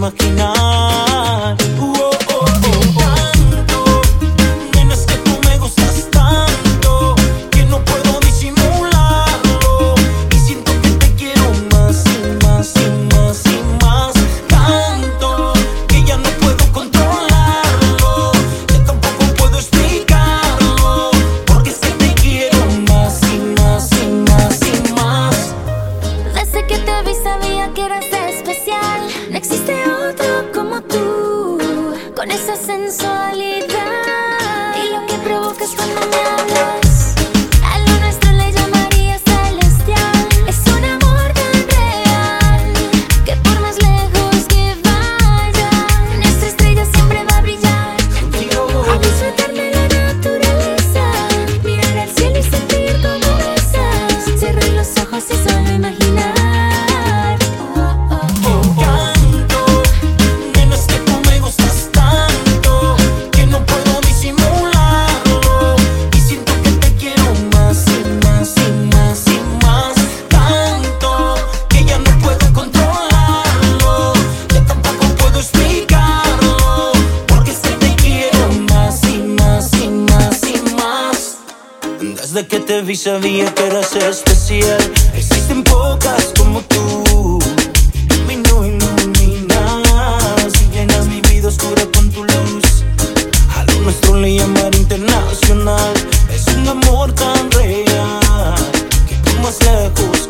imaginar. Tanto, nena, es que tú me gustas tanto que no puedo disimularlo. Y siento que te quiero más y más y más y más. Tanto que ya no puedo controlarlo. Yo tampoco puedo explicarlo, porque es que te quiero más y más y más y más. Desde que te vi sabía que eras especial. No existe otro como tú, con esa sensualidad y lo que provocas cuando me hablas. A lo nuestro le llamaría celestial. Es un amor tan real que por más lejos que vaya, nuestra estrella siempre va a brillar. A disfrutar de la naturaleza, mirar al cielo y sentir cómo besas. Cerrar los ojos y solo imaginar. Tanto, nena, es que tú me gustas tanto que no puedo disimularlo. Y siento que te quiero más y más y más y más. Tanto que ya no puedo controlarlo. Yo tampoco puedo explicarlo, porque es que te quiero más y más y más y más. Desde que te vi sabía que eras especial. Existen pocas como tú. Me iluminas y llenas mi vida oscura con tu luz. A lo nuestro le llamaré internacional. Es un amor tan real que por más lejos